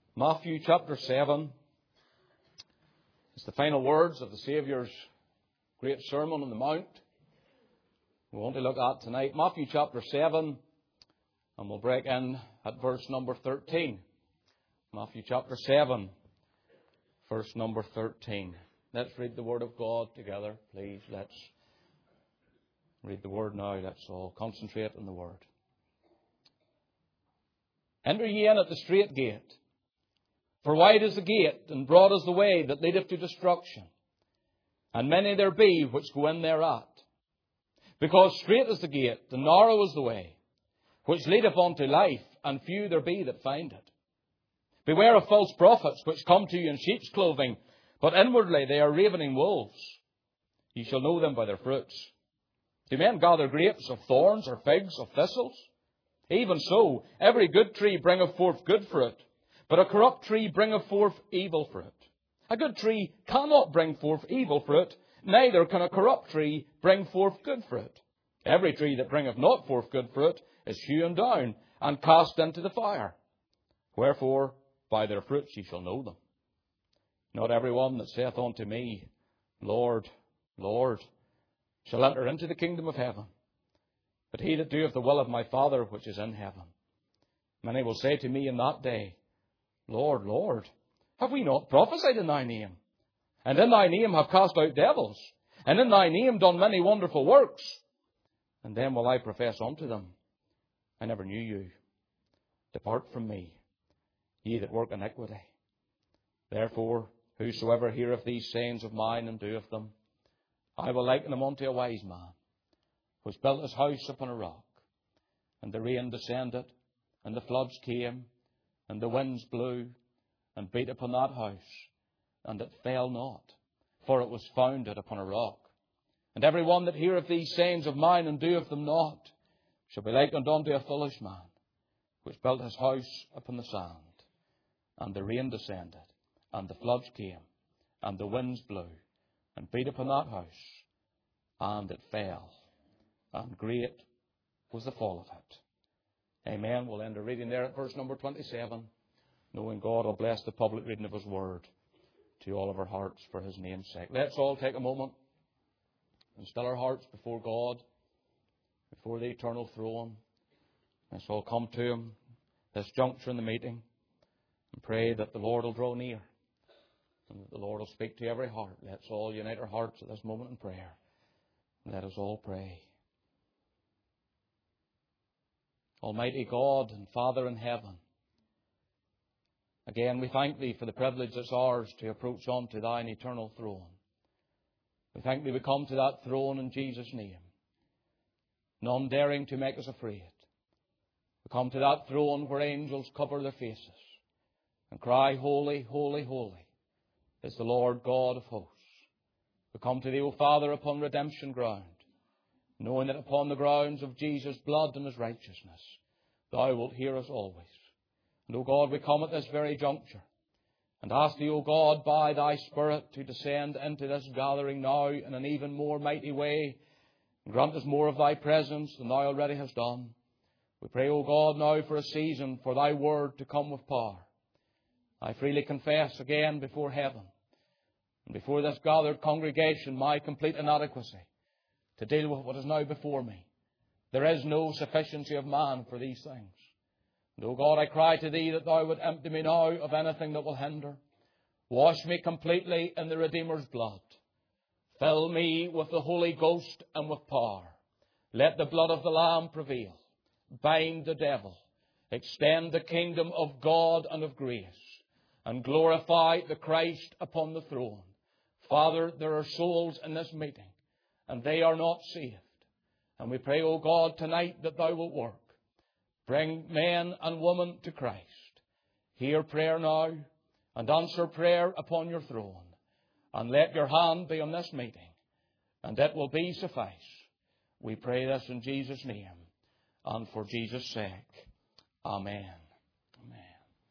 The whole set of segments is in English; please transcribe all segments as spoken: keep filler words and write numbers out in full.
Matthew chapter seven is the final words of the Saviour's great Sermon on the Mount. We want to look at tonight Matthew chapter seven, and we'll break in at verse number thirteen. Matthew chapter seven, verse number thirteen. Let's read the Word of God together, please. Let's read the Word now. Let's all concentrate on the Word. Enter ye in at the strait gate. For wide is the gate, and broad is the way that leadeth to destruction, and many there be which go in thereat. Because strait is the gate, and narrow is the way, which leadeth unto life, and few there be that find it. Beware of false prophets, which come to you in sheep's clothing, but inwardly they are ravening wolves. Ye shall know them by their fruits. Do men gather grapes of thorns, or figs of thistles? Even so, every good tree bringeth forth good fruit, but a corrupt tree bringeth forth evil fruit. A good tree cannot bring forth evil fruit, neither can a corrupt tree bring forth good fruit. Every tree that bringeth not forth good fruit is hewn down and cast into the fire. Wherefore, by their fruits ye shall know them. Not every one that saith unto me, Lord, Lord, shall enter into the kingdom of heaven, but he that doeth the will of my Father which is in heaven. Many will say to me in that day, Lord, Lord, have we not prophesied in thy name? And in thy name have cast out devils, and in thy name done many wonderful works? And then will I profess unto them, I never knew you. Depart from me, ye that work iniquity. Therefore, whosoever heareth these sayings of mine and doeth them, I will liken him unto a wise man, which built his house upon a rock. And the rain descended, and the floods came, and the winds blew, and beat upon that house, and it fell not, for it was founded upon a rock. And every one that heareth these sayings of mine and doeth them not, shall be likened unto a foolish man, which built his house upon the sand. And the rain descended, and the floods came, and the winds blew, and beat upon that house, and it fell. And great was the fall of it. Amen. We'll end the reading there at verse number twenty-seven, knowing God will bless the public reading of His Word to all of our hearts for His name's sake. Let's all take a moment and still our hearts before God, before the eternal throne. Let's all come to Him this juncture in the meeting and pray that the Lord will draw near and that the Lord will speak to every heart. Let's all unite our hearts at this moment in prayer. Let us all pray. Almighty God and Father in heaven, again we thank Thee for the privilege that's ours to approach unto Thine eternal throne. We thank Thee we come to that throne in Jesus' name, none daring to make us afraid. We come to that throne where angels cover their faces and cry, Holy, holy, holy is the Lord God of hosts. We come to Thee, O Father, upon redemption ground, knowing that upon the grounds of Jesus' blood and His righteousness, Thou wilt hear us always. And, O God, we come at this very juncture and ask Thee, O God, by Thy Spirit to descend into this gathering now in an even more mighty way, and grant us more of Thy presence than Thou already hast done. We pray, O God, now for a season for Thy Word to come with power. I freely confess again before heaven and before this gathered congregation my complete inadequacy to deal with what is now before me. There is no sufficiency of man for these things. And, O God, I cry to Thee that Thou would empty me now of anything that will hinder. Wash me completely in the Redeemer's blood. Fill me with the Holy Ghost and with power. Let the blood of the Lamb prevail. Bind the devil. Extend the kingdom of God and of grace. And glorify the Christ upon the throne. Father, there are souls in this meeting, and they are not saved. And we pray, O God, tonight that Thou wilt work. Bring men and women to Christ. Hear prayer now and answer prayer upon Your throne. And let Your hand be on this meeting, and it will be suffice. We pray this in Jesus' name and for Jesus' sake. Amen. Amen.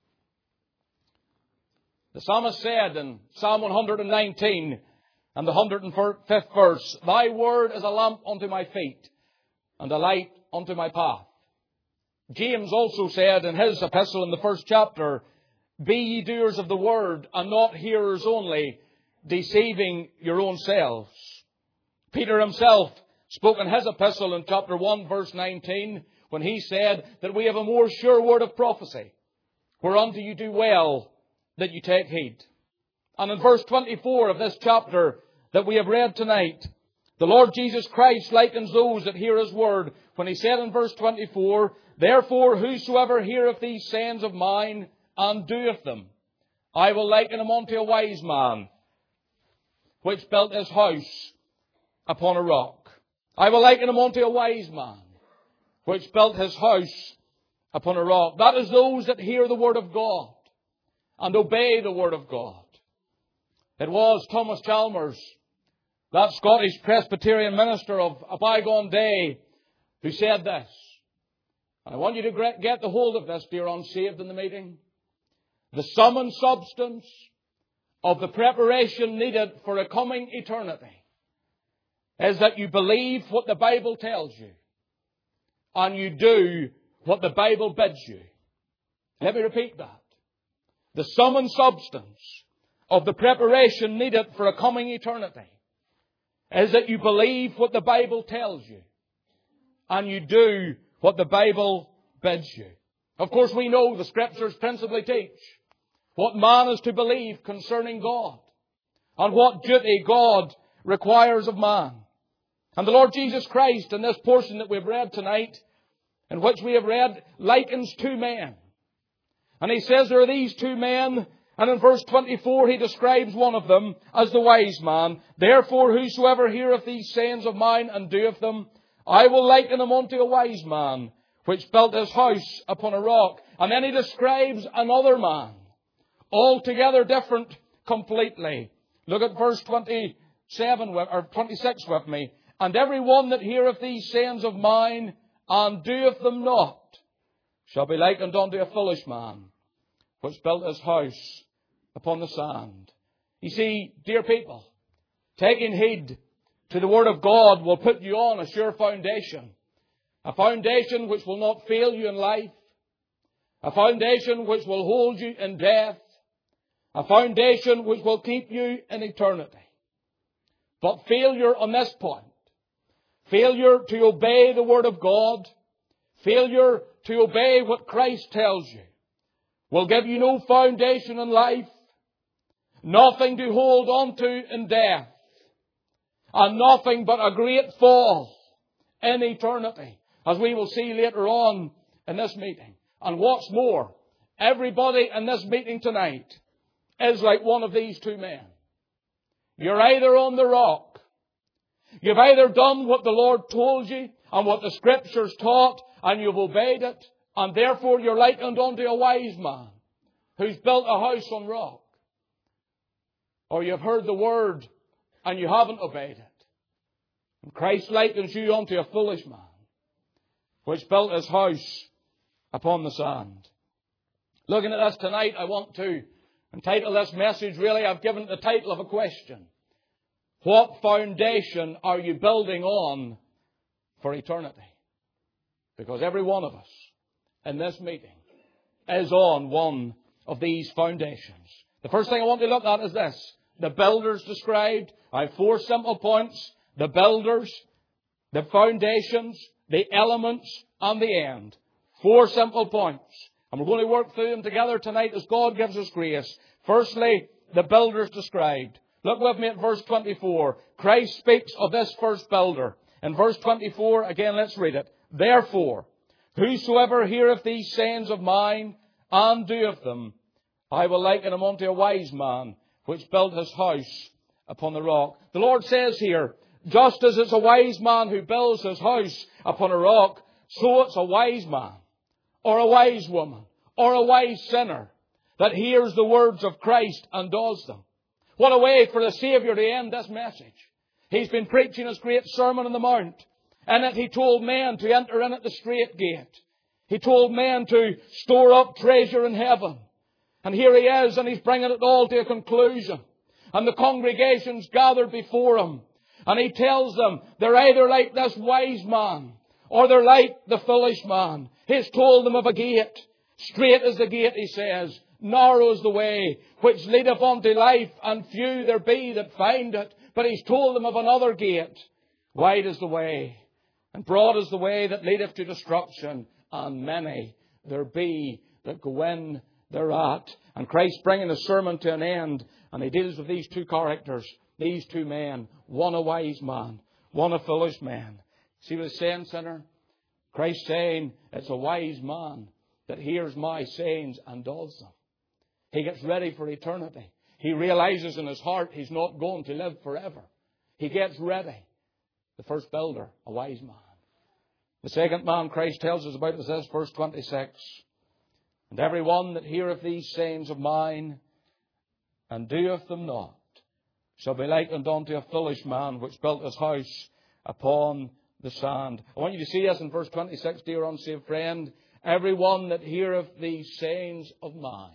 The psalmist said in Psalm one nineteen and the one hundred fifth verse, Thy word is a lamp unto my feet and a light unto my path. James also said in his epistle in the first chapter, Be ye doers of the word, and not hearers only, deceiving your own selves. Peter himself spoke in his epistle in chapter one, verse nineteen, when he said that we have a more sure word of prophecy, whereunto you do well that you take heed. And in verse twenty-four of this chapter that we have read tonight, the Lord Jesus Christ likens those that hear His word when He said in verse twenty-four, Therefore whosoever heareth these sayings of mine, and doeth them, I will liken him unto a wise man, which built his house upon a rock. I will liken him unto a wise man, which built his house upon a rock. That is those that hear the word of God and obey the word of God. It was Thomas Chalmers, that Scottish Presbyterian minister of a bygone day, who said this. And I want you to get the hold of this, dear unsaved in the meeting. The sum and substance of the preparation needed for a coming eternity is that you believe what the Bible tells you and you do what the Bible bids you. Let me repeat that. The sum and substance of the preparation needed for a coming eternity is that you believe what the Bible tells you and you do what the Bible bids you. Of course, we know the Scriptures principally teach what man is to believe concerning God and what duty God requires of man. And the Lord Jesus Christ, in this portion that we've read tonight, in which we have read, likens two men. And He says there are these two men, and in verse twenty-four He describes one of them as the wise man. Therefore whosoever heareth these sayings of mine and doeth them, I will liken him unto a wise man, which built his house upon a rock. And then He describes another man, altogether different completely. Look at verse twenty-seven, or twenty-six with me. And every one that heareth these sayings of mine, and doeth them not, shall be likened unto a foolish man, which built his house upon the sand. You see, dear people, taking heed to the Word of God will put you on a sure foundation. A foundation which will not fail you in life. A foundation which will hold you in death. A foundation which will keep you in eternity. But failure on this point, failure to obey the Word of God, failure to obey what Christ tells you, will give you no foundation in life, nothing to hold on to in death, and nothing but a great fall in eternity, as we will see later on in this meeting. And what's more, everybody in this meeting tonight is like one of these two men. You're either on the rock. You've either done what the Lord told you and what the Scriptures taught, and you've obeyed it, and therefore you're likened unto a wise man who's built a house on rock. Or you've heard the Word and you haven't obeyed it. And Christ likens you unto a foolish man which built his house upon the sand. Looking at this tonight, I want to entitle this message, really, I've given it the title of a question. What foundation are you building on for eternity? Because every one of us in this meeting is on one of these foundations. The first thing I want to look at is this. The builders described. I have four simple points. The builders, the foundations, the elements, and the end. Four simple points. And we're going to work through them together tonight as God gives us grace. Firstly, the builders described. Look with me at verse twenty-four. Christ speaks of this first builder. In verse twenty-four, again, let's read it. Therefore, whosoever heareth these sayings of mine, and doeth them, I will liken him unto a wise man, which built his house upon the rock. The Lord says here, just as it's a wise man who builds his house upon a rock, so it's a wise man, or a wise woman, or a wise sinner that hears the words of Christ and does them. What a way for the Saviour to end this message. He's been preaching his great Sermon on the Mount. In it he told men to enter in at the strait gate. He told men to store up treasure in heaven. And here he is, and he's bringing it all to a conclusion. And the congregation's gathered before him. And he tells them they're either like this wise man, or they're like the foolish man. He's told them of a gate. Straight is the gate, he says. narrow is the way which leadeth unto life, and few there be that find it. But He's told them of another gate. Wide is the way, and broad is the way that leadeth to destruction, and many there be that go in thereat. And Christ bringing His sermon to an end, and He deals with these two characters, these two men, one a wise man, one a foolish man. See what He's saying, sinner? Christ saying it's a wise man that hears my sayings and does them. He gets ready for eternity. He realizes in his heart he's not going to live forever. He gets ready. The first builder, a wise man. The second man Christ tells us about is this, verse twenty-six. And every one that heareth these sayings of mine, and doeth them not, shall be likened unto a foolish man which built his house upon the sand. I want you to see this in verse twenty-six, dear unsaved friend. Every one that heareth these sayings of mine.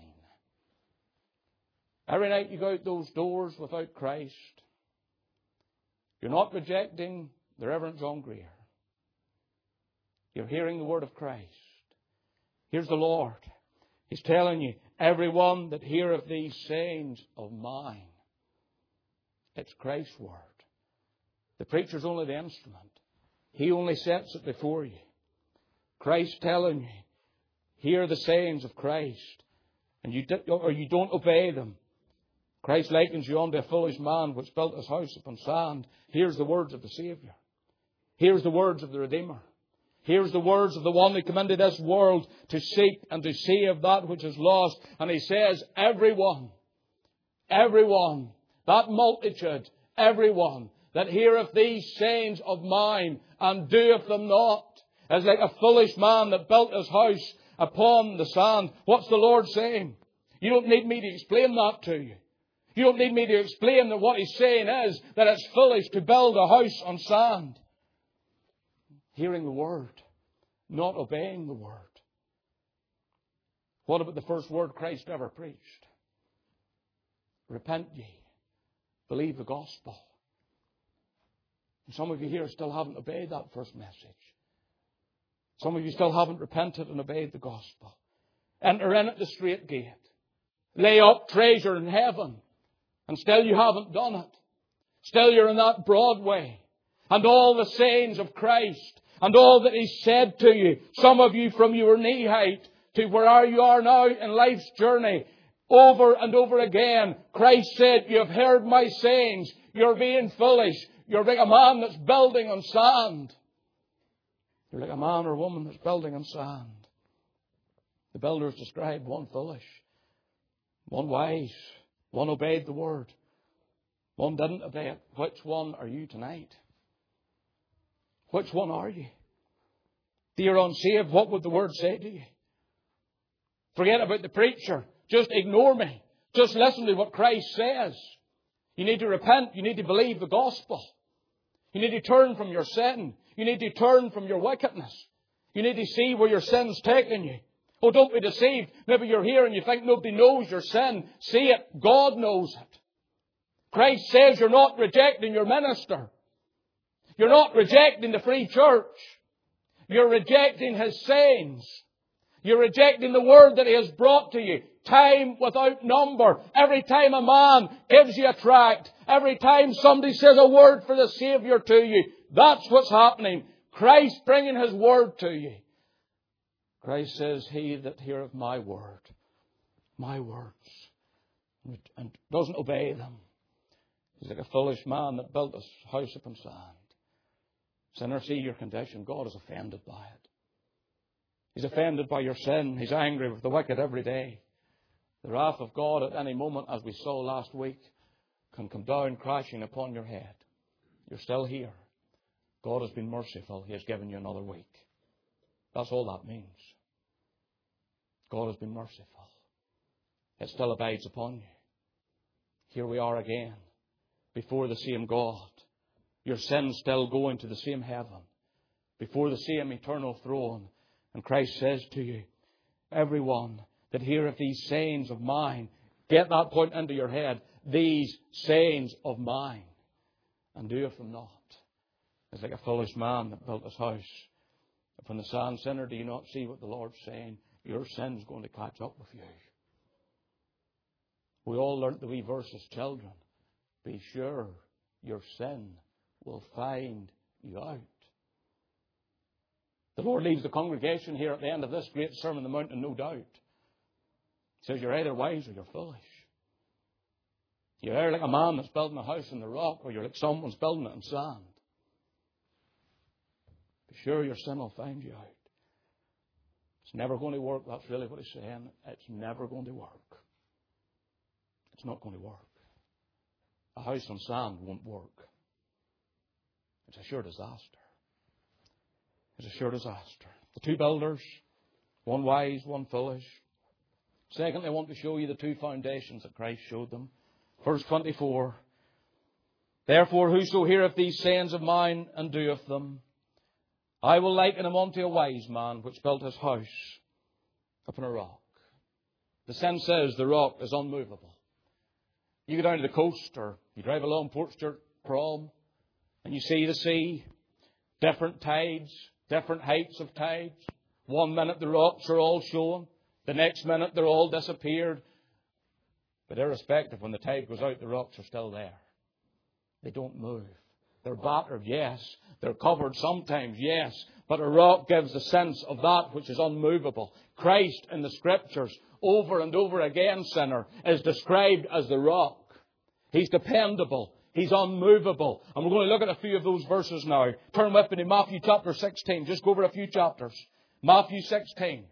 Every night you go out those doors without Christ, you're not rejecting the Reverend John Greer. You're hearing the word of Christ. Here's the Lord. He's telling you, every one that heareth these sayings of mine. It's Christ's word. The preacher's only the instrument. He only sets it before you. Christ telling you, hear the sayings of Christ, and you do, or you don't obey them. Christ likens you unto a foolish man which built his house upon sand. Here's the words of the Saviour. Here's the words of the Redeemer. Here's the words of the one who came into this world to seek and to save that which is lost. And He says, everyone, everyone, that multitude, everyone that heareth these sayings of mine and doeth them not, is like a foolish man that built his house upon the sand. What's the Lord saying? You don't need me to explain that to you. You don't need me to explain that what He's saying is that it's foolish to build a house on sand. Hearing the word, not obeying the word. What about the first word Christ ever preached? Repent ye. Believe the gospel. And some of you here still haven't obeyed that first message. Some of you still haven't repented and obeyed the gospel. Enter in at the straight gate. Lay up treasure in heaven. And still you haven't done it. Still you're in that broad way. And all the sayings of Christ and all that He's said to you, some of you from your knee height to where you are now in life's journey, over and over again, Christ said, you have heard my sayings. You're being foolish. You're like a man that's building on sand. You're like a man or woman that's building on sand. The builders described one foolish, one wise, one obeyed the word, one didn't obey it. Which one are you tonight? Which one are you? Dear unsaved, what would the word say to you? Forget about the preacher. Just ignore me. Just listen to what Christ says. You need to repent. You need to believe the gospel. You need to turn from your sin. You need to turn from your wickedness. You need to see where your sin's taking you. Oh, don't be deceived. Maybe you're here and you think nobody knows your sin. See it. God knows it. Christ says you're not rejecting your minister. You're not rejecting the free church. You're rejecting His sayings. You're rejecting the word that He has brought to you. Time without number. Every time a man gives you a tract, every time somebody says a word for the Saviour to you, that's what's happening. Christ bringing His word to you. Christ says, he that heareth my word, my words, and doesn't obey them, is like a foolish man that built his house upon sand. Sinner, see your condition. God is offended by it. He's offended by your sin. He's angry with the wicked every day. The wrath of God at any moment, as we saw last week, can come down crashing upon your head. You're still here. God has been merciful. He has given you another week. That's all that means. God has been merciful. It still abides upon you. Here we are again, before the same God. Your sins still going to the same heaven, before the same eternal throne. And Christ says to you, everyone that heareth these sayings of mine, get that point into your head, these sayings of mine, and doeth them not. It's like a foolish man that built his house upon the sand. Sinner, do you not see what the Lord's saying? Your sin's going to catch up with you. We all learnt the wee verse as children. Be sure your sin will find you out. The Lord leaves the congregation here at the end of this great Sermon on the Mount in no doubt. He says, you're either wise or you're foolish. You're either like a man that's building a house on the rock, or you're like someone's building it in sand. Be sure your sin will find you out. It's never going to work. That's really what he's saying. It's never going to work. It's not going to work. A house on sand won't work. It's a sure disaster. It's a sure disaster. The two builders, one wise, one foolish. Secondly, I want to show you the two foundations that Christ showed them. Verse twenty-four. Therefore, whoso heareth these sayings of mine and doeth them, I will liken him unto a wise man which built his house upon a rock. The sense says the rock is unmovable. You go down to the coast, or you drive along Portstewart Prom, and you see the sea, different tides, different heights of tides. One minute the rocks are all showing, the next minute they're all disappeared. But irrespective, when the tide goes out, the rocks are still there. They don't move. They're battered, yes. They're covered sometimes, yes. But a rock gives the sense of that which is unmovable. Christ in the Scriptures, over and over again, sinner, is described as the rock. He's dependable. He's unmovable. And we're going to look at a few of those verses now. Turn with me to Matthew chapter sixteen. Just go over a few chapters. Matthew sixteen.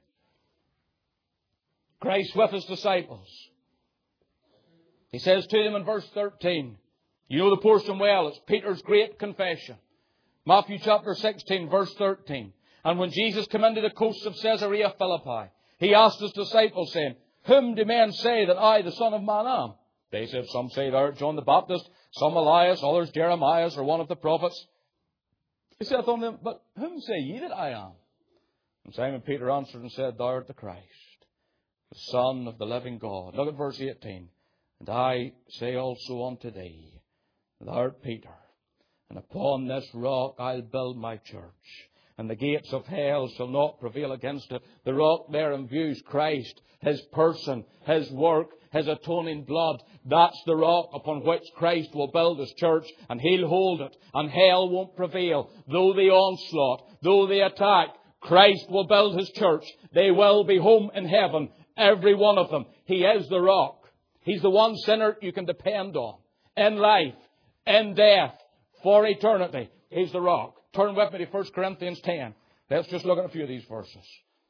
Christ with his disciples. He says to them in verse thirteen, you know the portion well, it's Peter's great confession. Matthew chapter sixteen, verse thirteen. And when Jesus came into the coasts of Caesarea Philippi, he asked his disciples, saying, whom do men say that I, the Son of Man, am? They said, some say thou art John the Baptist, some Elias, others Jeremiah, or one of the prophets. He saith unto them, but whom say ye that I am? And Simon Peter answered and said, thou art the Christ, the Son of the living God. Look at verse eighteen. And I say also unto thee, thou art Peter, and upon this rock I'll build my church, and the gates of hell shall not prevail against it. The rock there imbues Christ, his person, his work, his atoning blood. That's the rock upon which Christ will build his church, and he'll hold it, and hell won't prevail. Though the onslaught, though the attack, Christ will build his church. They will be home in heaven, every one of them. He is the rock. He's the one sinner you can depend on. In life, in death, for eternity. He's the rock. Turn with me to First Corinthians ten. Let's just look at a few of these verses.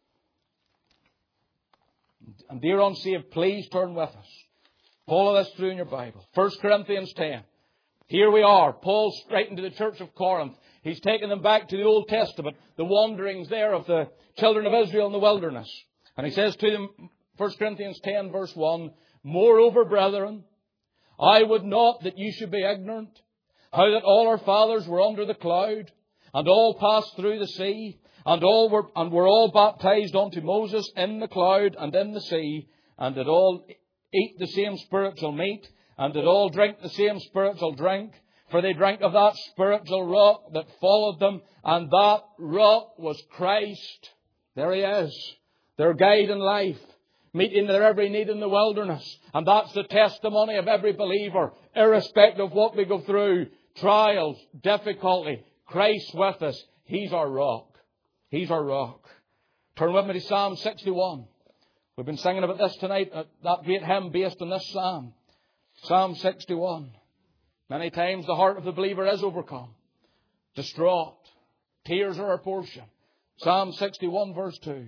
And dear unsaved, please turn with us. Follow this through in your Bible. First Corinthians ten. Here we are. Paul's writing to the church of Corinth. He's taken them back to the Old Testament, the wanderings there of the children of Israel in the wilderness. And he says to them, First Corinthians ten, verse one, moreover, brethren, I would not that you should be ignorant, how that all our fathers were under the cloud, and all passed through the sea, and all were and were all baptized unto Moses in the cloud and in the sea, and did all eat the same spiritual meat, and did all drink the same spiritual drink, for they drank of that spiritual rock that followed them, and that rock was Christ. There he is, their guide in life, meeting their every need in the wilderness. And that's the testimony of every believer, irrespective of what we go through, trials, difficulty. Christ with us. He's our rock. He's our rock. Turn with me to Psalm sixty-one. We've been singing about this tonight, that great hymn based on this psalm. Psalm sixty-one. Many times the heart of the believer is overcome, distraught. Tears are our portion. Psalm sixty-one, verse two.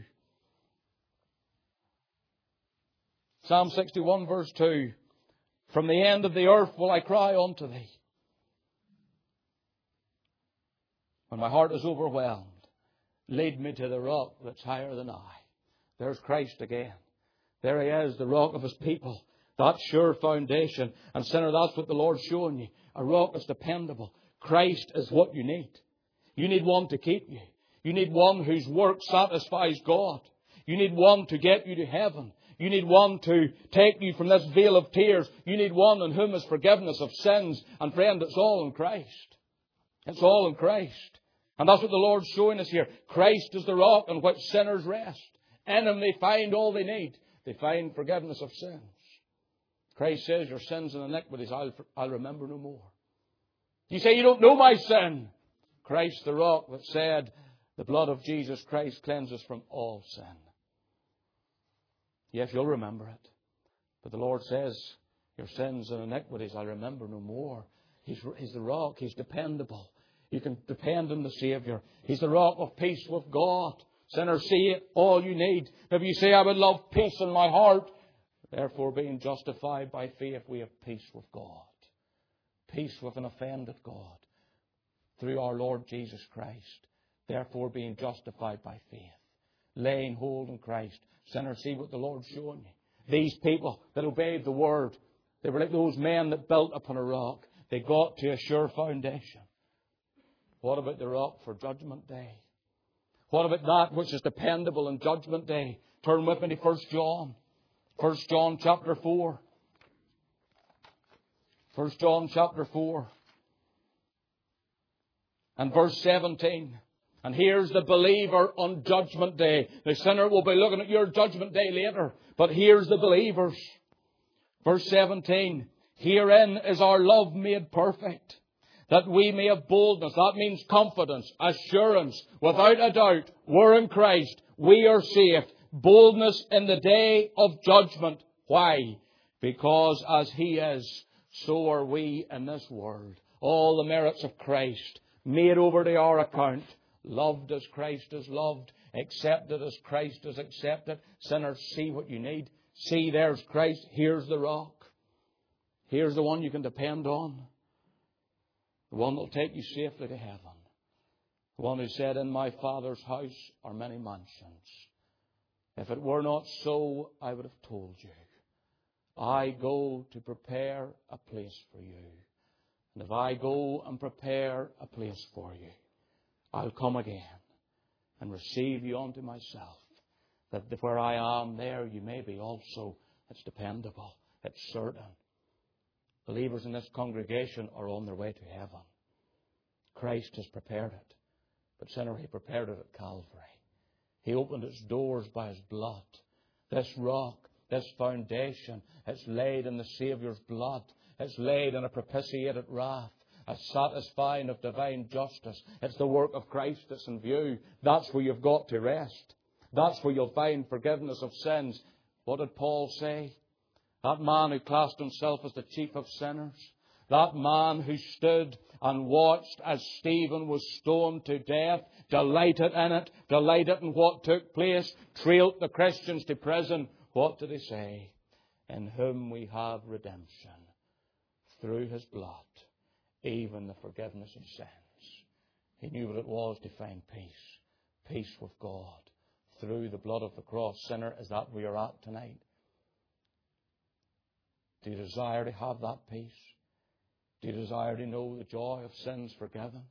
Psalm sixty-one, verse two. From the end of the earth will I cry unto thee. When my heart is overwhelmed, lead me to the rock that's higher than I. There's Christ again. There he is, the rock of his people. That sure foundation. And sinner, that's what the Lord's showing you. A rock that's dependable. Christ is what you need. You need one to keep you. You need one whose work satisfies God. You need one to get you to heaven. You need one to take you from this vale of tears. You need one in whom is forgiveness of sins. And friend, it's all in Christ. It's all in Christ. And that's what the Lord's showing us here. Christ is the rock on which sinners rest. In him they find all they need. They find forgiveness of sins. Christ says, your sins and iniquities I'll, I'll remember no more. You say, you don't know my sin. Christ the rock that said, the blood of Jesus Christ cleanses from all sin. Yes, you'll remember it. But the Lord says, your sins and iniquities I'll remember no more. He's, he's the rock. He's dependable. You can depend on the Saviour. He's the rock of peace with God. Sinner, see it, all you need. If you say, I would love peace in my heart, therefore being justified by faith, we have peace with God. Peace with an offended God through our Lord Jesus Christ. Therefore being justified by faith. Laying hold on Christ. Sinner, see what the Lord's showing you. These people that obeyed the Word, they were like those men that built upon a rock. They got to a sure foundation. What about the rock for Judgment Day? What about that which is dependable in Judgment Day? Turn with me to First John. First John chapter four. First John chapter four. And verse seventeen. And here's the believer on Judgment Day. The sinner will be looking at your Judgment Day later. But here's the believers. Verse seventeen. Herein is our love made perfect, that we may have boldness. That means confidence, assurance, without a doubt. We're in Christ. We are saved. Boldness in the day of judgment. Why? Because as He is, so are we in this world. All the merits of Christ made over to our account. Loved as Christ is loved. Accepted as Christ is accepted. Sinners, see what you need. See, there's Christ. Here's the rock. Here's the one you can depend on. The one that will take you safely to heaven. The one who said, in my Father's house are many mansions. If it were not so, I would have told you. I go to prepare a place for you. And if I go and prepare a place for you, I'll come again and receive you unto myself. That where I am, there you may be also. It's dependable. It's certain. Believers in this congregation are on their way to heaven. Christ has prepared it. But sinner, He prepared it at Calvary. He opened its doors by His blood. This rock, this foundation, it's laid in the Saviour's blood. It's laid in a propitiated wrath, a satisfying of divine justice. It's the work of Christ that's in view. That's where you've got to rest. That's where you'll find forgiveness of sins. What did Paul say? That man who classed himself as the chief of sinners. That man who stood and watched as Stephen was stoned to death. Delighted in it. Delighted in what took place. Trailed the Christians to prison. What did he say? In whom we have redemption. Through His blood. Even the forgiveness of sins. He knew what it was to find peace. Peace with God. Through the blood of the cross. Sinner, is that where you're at tonight? Do you desire to have that peace? Do you desire to know the joy of sins forgiven?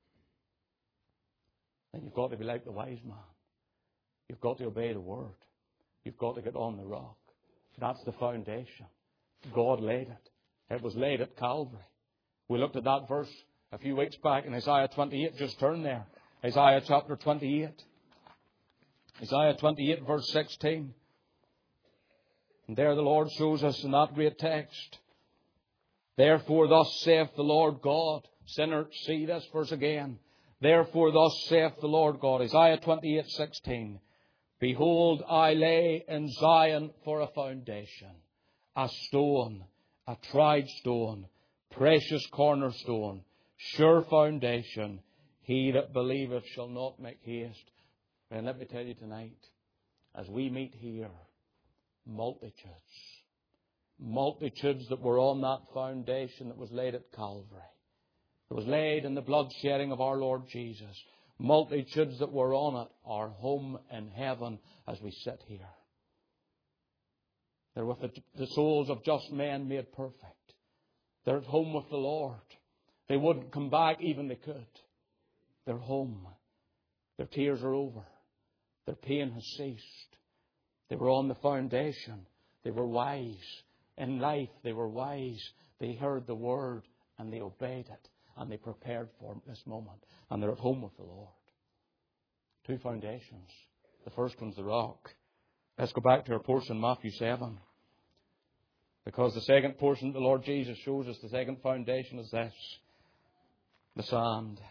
Then you've got to be like the wise man. You've got to obey the Word. You've got to get on the rock. That's the foundation. God laid it. It was laid at Calvary. We looked at that verse a few weeks back in Isaiah twenty-eight. Just turn there. Isaiah chapter twenty-eight. Isaiah twenty-eight verse sixteen. And there the Lord shows us in that great text. Therefore thus saith the Lord God. Sinner, see this verse again. Therefore thus saith the Lord God. Isaiah twenty-eight sixteen. Behold, I lay in Zion for a foundation, a stone, a tried stone, precious cornerstone, sure foundation. He that believeth shall not make haste. And let me tell you tonight, as we meet here, multitudes, multitudes that were on that foundation that was laid at Calvary. It was laid in the blood shedding of our Lord Jesus. Multitudes that were on it are home in heaven as we sit here. They're with the, the souls of just men made perfect. They're at home with the Lord. They wouldn't come back even they could. They're home. Their tears are over. Their pain has ceased. They were on the foundation. They were wise. In life, they were wise. They heard the Word and they obeyed it. And they prepared for this moment. And they're at home with the Lord. Two foundations. The first one's the rock. Let's go back to our portion, Matthew seven. Because the second portion the Lord Jesus shows us, the second foundation is this, the sand.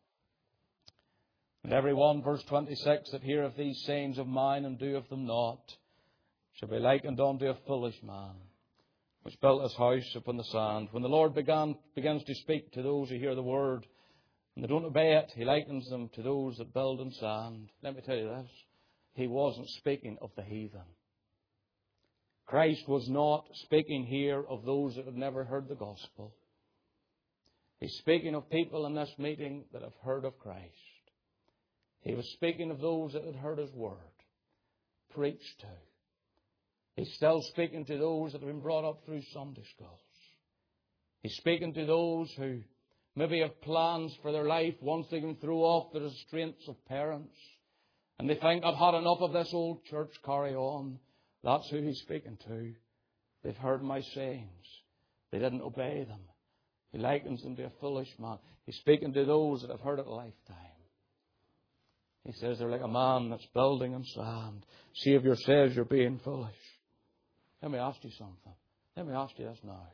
And every one, verse twenty-six, that heareth these sayings of mine and doeth them not, shall be likened unto a foolish man, which built his house upon the sand. When the Lord began, begins to speak to those who hear the word, and they don't obey it, He likens them to those that build in sand. Let me tell you this, He wasn't speaking of the heathen. Christ was not speaking here of those that have never heard the gospel. He's speaking of people in this meeting that have heard of Christ. He was speaking of those that had heard His word preached to. He's still speaking to those that have been brought up through Sunday schools. He's speaking to those who maybe have plans for their life once they can throw off the restraints of parents. And they think, I've had enough of this old church, carry on. That's who He's speaking to. They've heard my sayings. They didn't obey them. He likens them to a foolish man. He's speaking to those that have heard it a lifetime. He says they're like a man that's building in sand. See if yourselves you're being foolish. Let me ask you something. Let me ask you this now.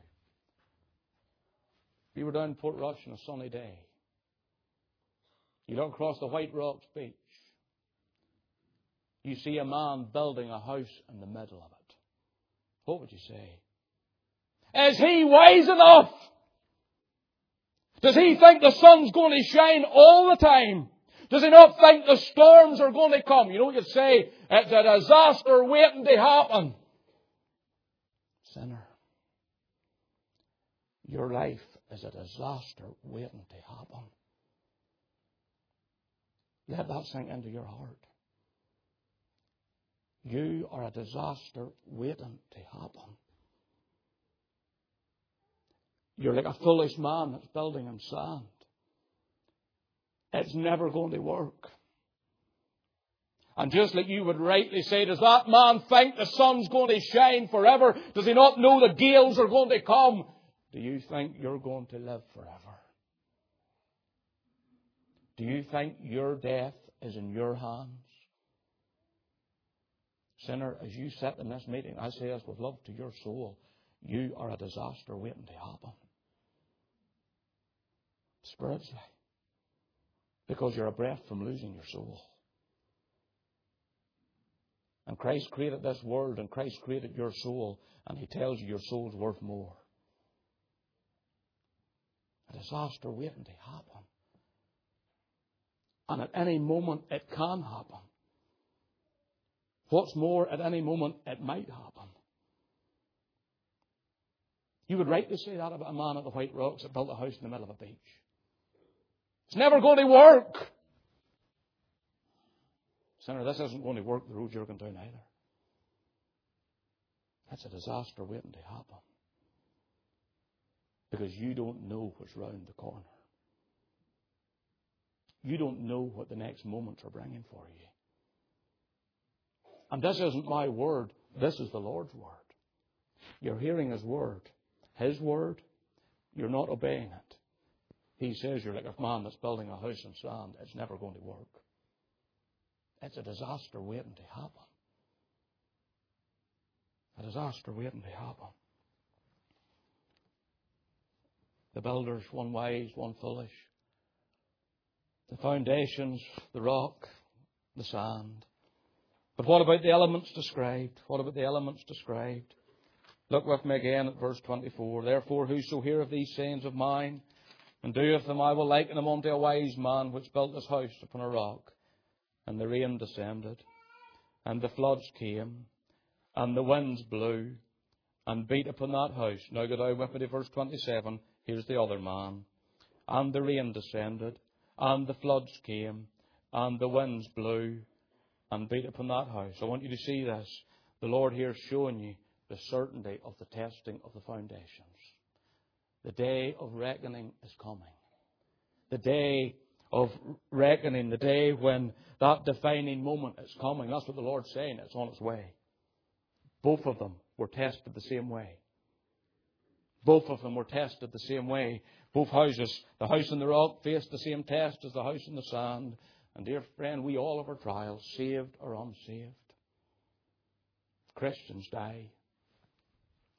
If you were down in Portrush on a sunny day, you look across the White Rocks beach, you see a man building a house in the middle of it. What would you say? Is he wise enough? Does he think the sun's going to shine all the time? Does he not think the storms are going to come? You know what you'd say? It's a disaster waiting to happen. Sinner, your life is a disaster waiting to happen. Let that sink into your heart. You are a disaster waiting to happen. You're like a foolish man that's building in sand. It's never going to work. And just like you would rightly say, does that man think the sun's going to shine forever? Does he not know the gales are going to come? Do you think you're going to live forever? Do you think your death is in your hands? Sinner, as you sit in this meeting, I say this with love to your soul, you are a disaster waiting to happen. Spiritually. Because you're a breath from losing your soul. And Christ created this world and Christ created your soul, and He tells you your soul's worth more. A disaster waiting to happen. And at any moment it can happen. What's more, at any moment it might happen. You would rightly say that about a man at the White Rocks that built a house in the middle of a beach. It's never going to work. Sinner, this isn't going to work the road you're going down either. That's a disaster waiting to happen. Because you don't know what's round the corner. You don't know what the next moments are bringing for you. And this isn't my word. This is the Lord's word. You're hearing His word. His word. You're not obeying it. He says you're like a man that's building a house in sand. It's never going to work. It's a disaster waiting to happen. A disaster waiting to happen. The builders, one wise, one foolish. The foundations, the rock, the sand. But what about the elements described? What about the elements described? Look with me again at verse twenty-four. Therefore, whoso heareth these sayings of mine, and doeth them, I will liken him unto a wise man, which built his house upon a rock. And the rain descended, and the floods came, and the winds blew, and beat upon that house. Now go down with me to verse twenty-seven. Here's the other man. And the rain descended, and the floods came, and the winds blew, and beat upon that house. I want you to see this. The Lord here is showing you the certainty of the testing of the foundations. The day of reckoning is coming. The day of reckoning, the day when that defining moment is coming. That's what the Lord's saying. It's on its way. Both of them were tested the same way. Both of them were tested the same way. Both houses, the house in the rock, faced the same test as the house in the sand. And dear friend, we all have our trials, saved or unsaved. Christians die.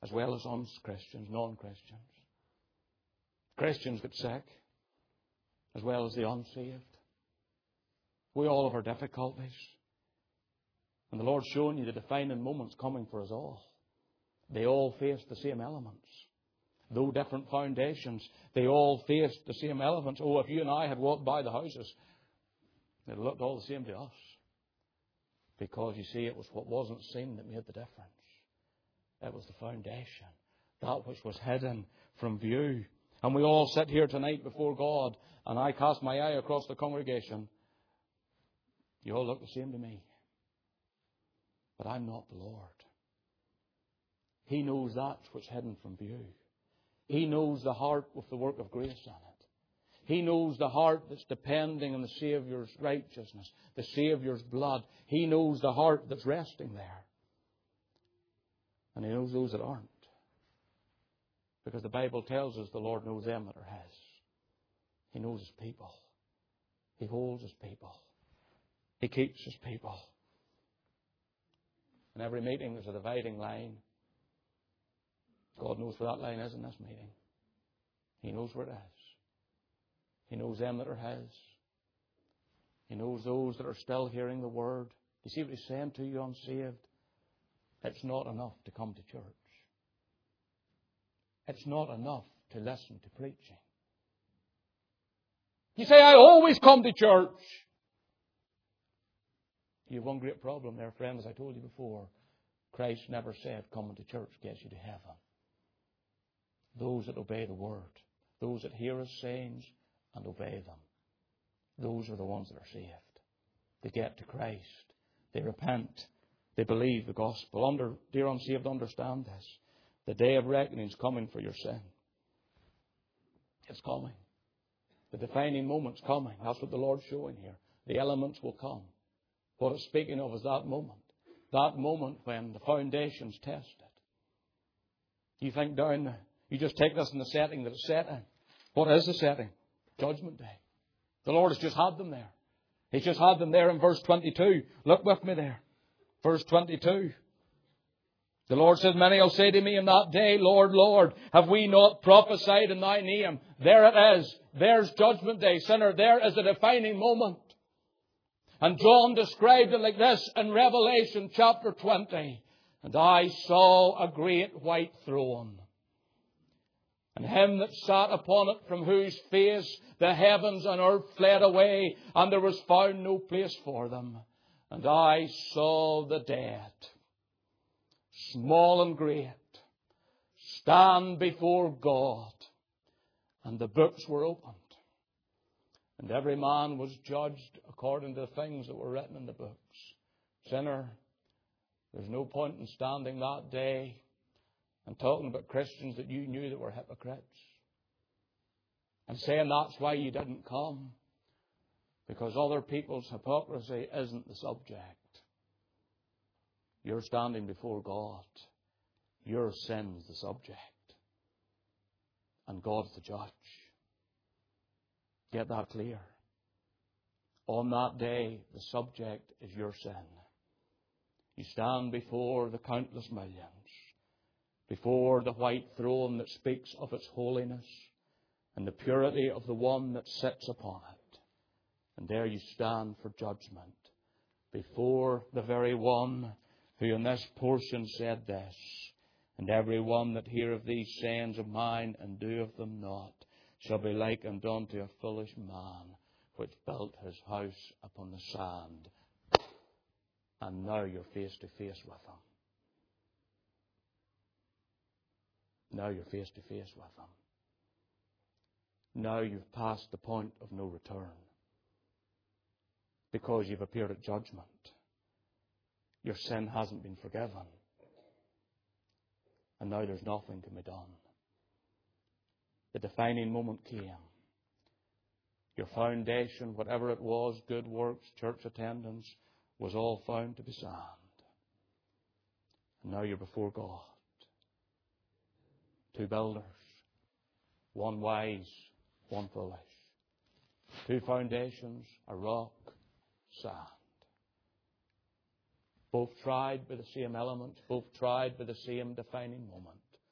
as well as un-Christians, non-Christians. Christians get sick, as well as the unsaved. We all have our difficulties. And the Lord's showing you the defining moments coming for us all. They all face the same elements. Though different foundations, they all face the same elements. Oh, if you and I had walked by the houses, it looked all the same to us. Because, you see, it was what wasn't seen that made the difference. It was the foundation. That which was hidden from view. And we all sit here tonight before God, and I cast my eye across the congregation. You all look the same to me. But I'm not the Lord. He knows that which is hidden from view. He knows the heart with the work of grace in it. He knows the heart that's depending on the Saviour's righteousness, the Saviour's blood. He knows the heart that's resting there. And He knows those that aren't. Because the Bible tells us the Lord knows them that are His. He knows His people. He holds His people. He keeps His people. In every meeting there's a dividing line. God knows where that line is in this meeting. He knows where it is. He knows them that are His. He knows those that are still hearing the Word. You see what He's saying to you, unsaved? It's not enough to come to church. It's not enough to listen to preaching. You say, I always come to church. You have one great problem there, friend, as I told you before. Christ never said coming to church gets you to heaven. Those that obey the Word, those that hear His sayings and obey them, those are the ones that are saved. They get to Christ. They repent. They believe the gospel. Under, dear unsaved, understand this. The day of reckoning is coming for your sin. It's coming. The defining moment's coming. That's what the Lord's showing here. The elements will come. What it's speaking of is that moment. That moment when the foundation's tested. You think down the, you just take this in the setting that it's set in. What is the setting? Judgment Day. The Lord has just had them there. He's just had them there in verse twenty-two. Look with me there. Verse twenty-two. The Lord says, many will say to me in that day, Lord, Lord, have we not prophesied in Thy name? There it is. There's Judgment Day, sinner. There is a defining moment. And John described it like this in Revelation chapter twenty. And I saw a great white throne, and Him that sat upon it, from whose face the heavens and earth fled away, and there was found no place for them. And I saw the dead, small and great, stand before God, and the books were opened. And every man was judged according to the things that were written in the books. Sinner, there's no point in standing that day and talking about Christians that you knew that were hypocrites, and saying that's why you didn't come, because other people's hypocrisy isn't the subject. You're standing before God. Your sin's the subject. And God's the judge. Get that clear. On that day, the subject is your sin. You stand before the countless millions, before the white throne that speaks of its holiness and the purity of the one that sits upon it. And there you stand for judgment before the very one who in this portion said this, and every one that heareth these sayings of mine and doeth them not shall be likened unto a foolish man which built his house upon the sand. And now you're face to face with Him. Now you're face to face with Him. Now you've passed the point of no return, because you've appeared at judgment. Your sin hasn't been forgiven. And now there's nothing can be done. The defining moment came. Your foundation, whatever it was, good works, church attendance, was all found to be sand. And now you're before God. Two builders, one wise, one foolish. Two foundations, a rock, sand. Both tried by the same elements, both tried by the same defining moment.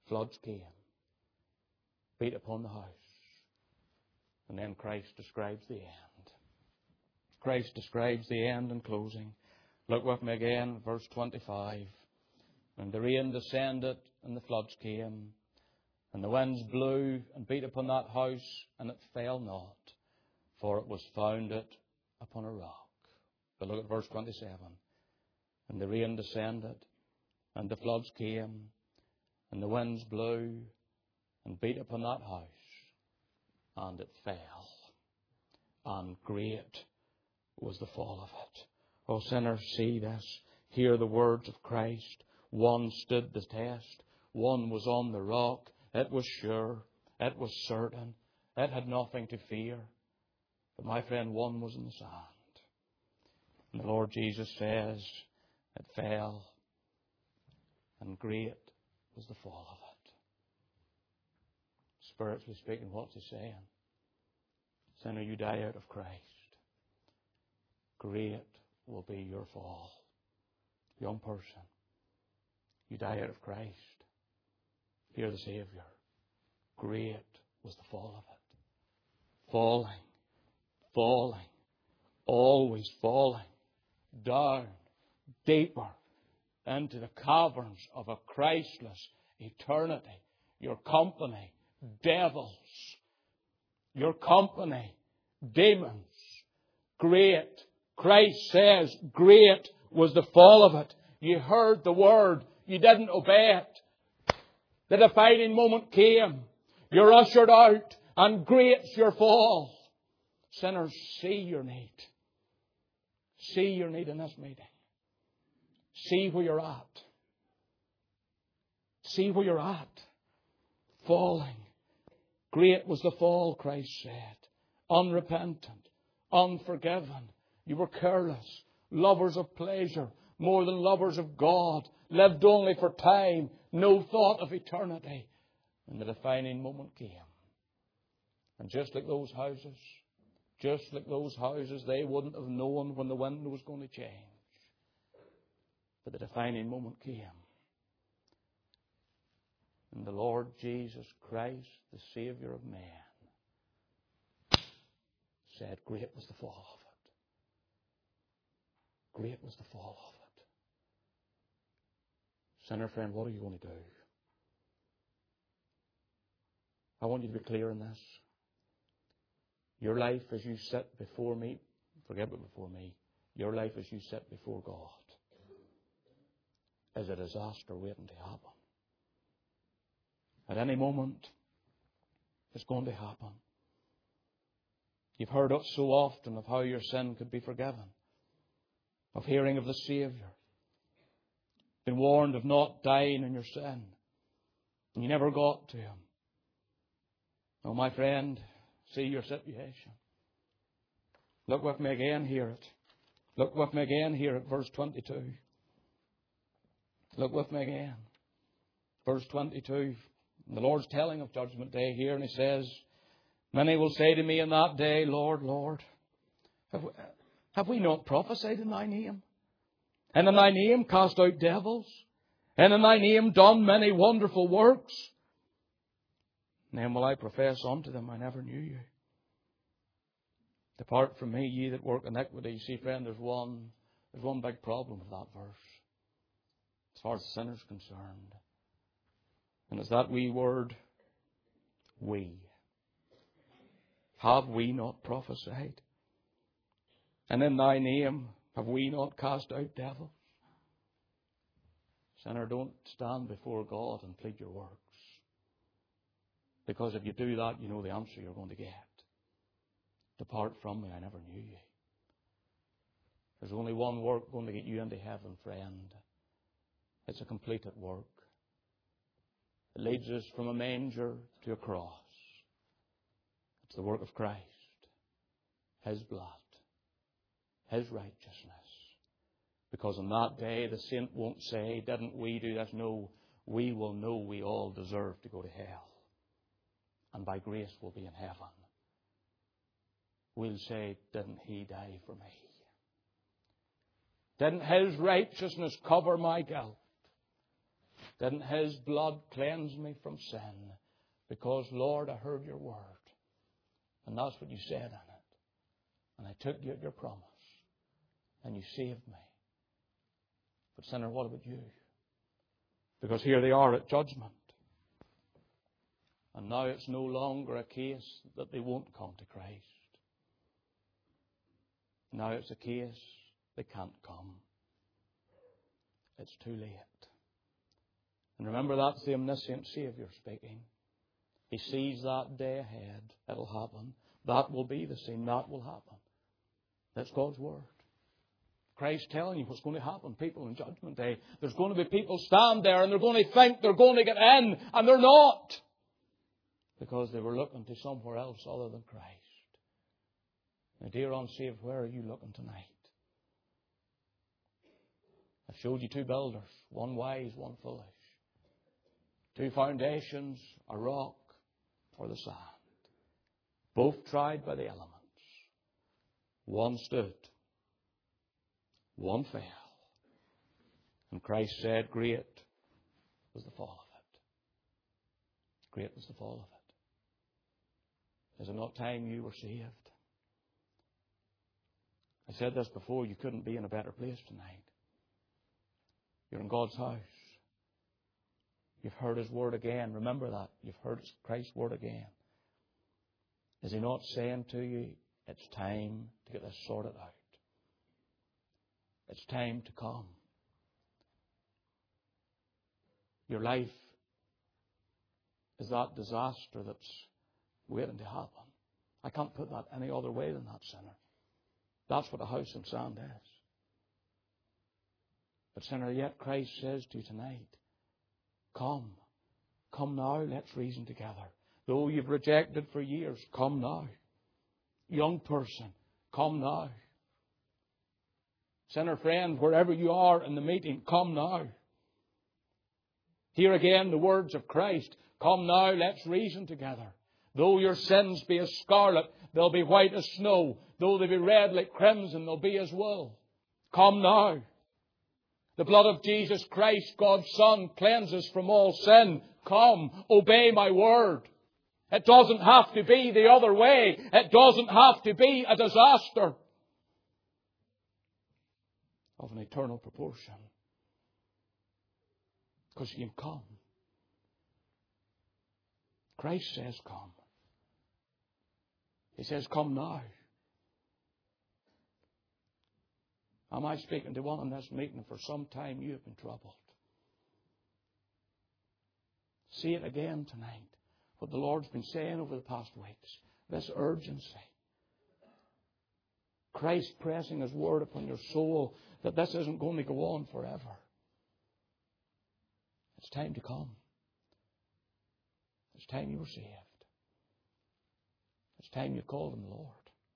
Floods came, beat upon the house. And then Christ describes the end. Christ describes the end in closing. Look with me again, verse twenty-five. And the rain descended, and the floods came, and the winds blew and beat upon that house, and it fell not, for it was founded upon a rock. But look at verse twenty-seven. And the rain descended, and the floods came, and the winds blew and beat upon that house, and it fell. And great was the fall of it. Oh, sinners, see this. Hear the words of Christ. One stood the test. One was on the rock. It was sure. It was certain. It had nothing to fear. But my friend, one was in the sand. And the Lord Jesus says, it fell. And great was the fall of it. Spiritually speaking, what's he saying? Sinner, you die out of Christ. Great will be your fall. Young person, you die out of Christ. Hear the Saviour. Great was the fall of it. Falling, falling, always falling, down, deeper, into the caverns of a Christless eternity. Your company, devils. Your company, demons. Great. Christ says, great was the fall of it. You heard the word. You didn't obey it. The defining moment came. You're ushered out, and great's your fall. Sinners, see your need. See your need in this meeting. See where you're at. See where you're at. Falling. Great was the fall, Christ said. Unrepentant. Unforgiven. You were careless. Lovers of pleasure. More than lovers of God. Lived only for time. No thought of eternity. And the defining moment came. And just like those houses, just like those houses, they wouldn't have known when the wind was going to change. But the defining moment came. And the Lord Jesus Christ, the Saviour of man, said, great was the fall of it. Great was the fall of it. Sinner friend, what are you going to do? I want you to be clear in this. Your life as you sit before me, forget it before me, your life as you sit before God is a disaster waiting to happen. At any moment, it's going to happen. You've heard it so often of how your sin could be forgiven, of hearing of the Saviour, been warned of not dying in your sin, and you never got to Him. Oh, my friend, see your situation. Look with me again here at. Look with me again here at verse twenty-two. Look with me again. Verse twenty-two. The Lord's telling of Judgment Day here, and He says, many will say to me in that day, Lord, Lord, have we, have we not prophesied in Thy name? And in Thy name cast out devils? And in Thy name done many wonderful works? And then will I profess unto them, I never knew you. Depart from me, ye that work iniquity. You see, friend, there's one, there's one big problem with that verse, as far as the sinner's concerned. And it's that wee word, we. Have we not prophesied? And in Thy name have we not cast out devils? Sinner, don't stand before God and plead your works. Because if you do that, you know the answer you're going to get. Depart from me, I never knew you. There's only one work going to get you into heaven, friend. It's a completed work. It leads us from a manger to a cross. It's the work of Christ. His blood. His righteousness. Because on that day the saint won't say, didn't we do this? No, we will know we all deserve to go to hell. And by grace we'll be in heaven. We'll say, didn't He die for me? Didn't His righteousness cover my guilt? Didn't His blood cleanse me from sin? Because, Lord, I heard your word. And that's what you said in it. And I took you at your promise. And you saved me. But sinner, what about you? Because here they are at judgment. And now it's no longer a case that they won't come to Christ. Now it's a case they can't come. It's too late. And remember, that's the omniscient Saviour speaking. He sees that day ahead. It'll happen. That will be the scene. That will happen. That's God's Word. Christ telling you what's going to happen, people, in Judgment Day. There's going to be people stand there and they're going to think they're going to get in, and they're not. Because they were looking to somewhere else other than Christ. Now, dear unsaved, where are you looking tonight? I've showed you two builders, one wise, one foolish. Two foundations, a rock or the sand. Both tried by the elements. One stood. One fell. And Christ said, great was the fall of it. Great was the fall of it. Is it not time you were saved? I said this before, you couldn't be in a better place tonight. You're in God's house. You've heard His word again. Remember that. You've heard Christ's word again. Is He not saying to you, it's time to get this sorted out? It's time to come. Your life is that disaster that's waiting to happen. I can't put that any other way than that, sinner. That's what a house in sand is. But sinner, yet Christ says to you tonight, come. Come now, let's reason together. Though you've rejected for years, come now. Young person, come now. Sinner friend, wherever you are in the meeting, come now. Hear again the words of Christ. Come now, let's reason together. Though your sins be as scarlet, they'll be white as snow. Though they be red like crimson, they'll be as wool. Come now. The blood of Jesus Christ, God's Son, cleanses from all sin. Come, obey my word. It doesn't have to be the other way. It doesn't have to be a disaster of an eternal proportion. Because you can come. Christ says come. He says come now. Am I speaking to one in this meeting? For some time you have been troubled. See it again tonight. What the Lord's been saying over the past weeks. This urgency. Christ pressing His word upon your soul that this isn't going to go on forever. It's time to come. It's time you were saved. It's time you called Him Lord.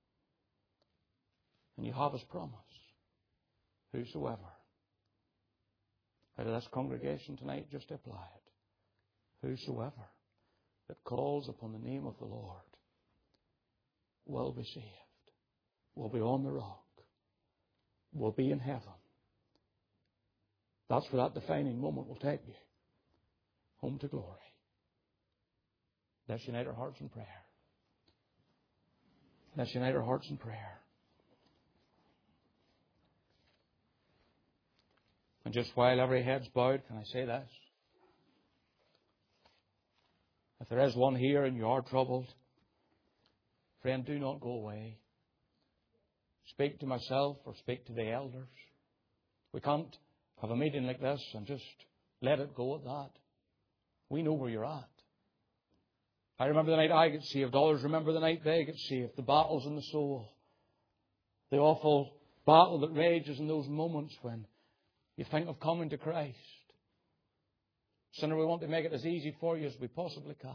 And you have His promise. Whosoever. Out of this congregation tonight, just apply it. Whosoever that calls upon the name of the Lord will be saved. Will be on the rock. Will be in heaven. That's where that defining moment will take you. Home to glory. Let's unite our hearts in prayer. Let's unite our hearts in prayer. And just while every head's bowed, can I say this? If there is one here and you are troubled, friend, do not go away. Speak to myself or speak to the elders. We can't have a meeting like this and just let it go at that. We know where you're at. I remember the night I get saved. Others remember the night they get saved. The battles in the soul. The awful battle that rages in those moments when you think of coming to Christ. Sinner, we want to make it as easy for you as we possibly can.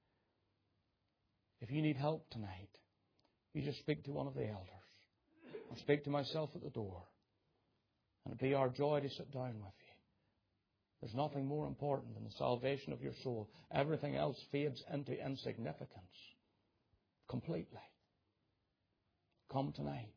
If you need help tonight, you just speak to one of the elders. Or speak to myself at the door. And it'll be our joy to sit down with you. There's nothing more important than the salvation of your soul. Everything else fades into insignificance. Completely. Come tonight.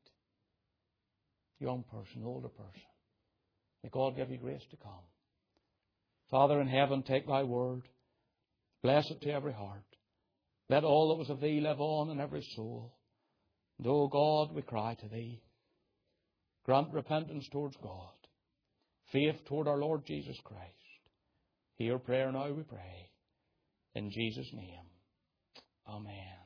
Young person, older person. May God give you grace to come. Father in heaven, take thy word. Bless it to every heart. Let all that was of thee live on in every soul. And, O God, we cry to thee. Grant repentance towards God. Faith toward our Lord Jesus Christ. Hear prayer now, we pray. In Jesus' name. Amen.